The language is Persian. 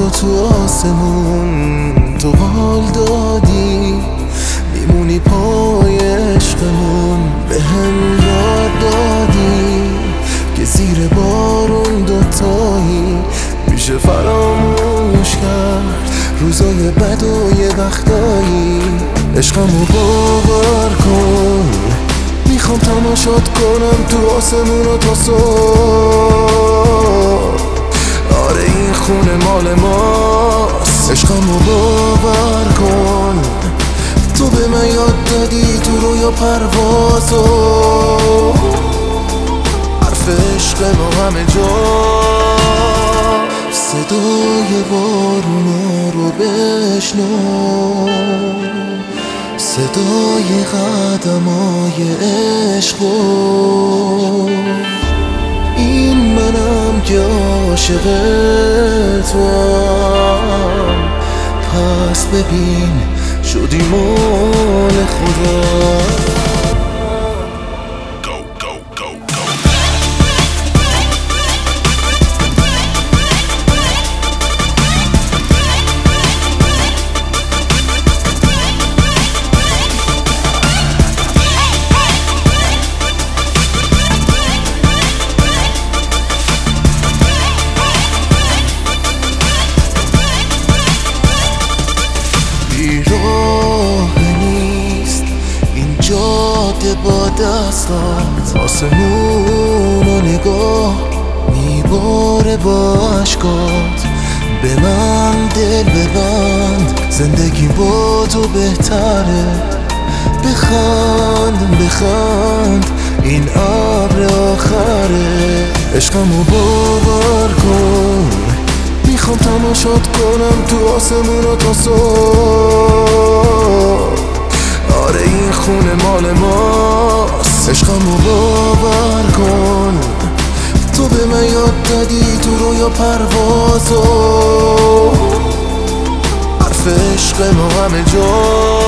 و تو آسمون تو حال دادی، میمونی پای عشقمون به هم یاد دادی که زیر بارون دوتایی میشه فراموش کرد روزای بد و یه وقتایی. عشقمو باور کن، میخوام تماشات کنم تو آسمون و تا صبح. آره این خونه مال ماست، عشقمو باور کن. تو به من یاد دادی تو رویا پروازو، حرف عشق ما همه جا. صدای بارونا رو بشنو، صدای قدمای عشقو. این منم که عاشق توام، پس ببین شدی مال خدا. راه نیست این جاده با دستات، آسمون و نگاه میباره با عشقات. به من دل ببند، زندگی با تو بهتره. بخند بخند این ابر آخره. عشقمو باور کن، میخوام تماشات کنم تو آسمون و تا صبح. آره این خونه مال ماست، عشقمو باور کن. تو به من یاد دادی تو رویا پروازو، حرف عشق ما همه جا.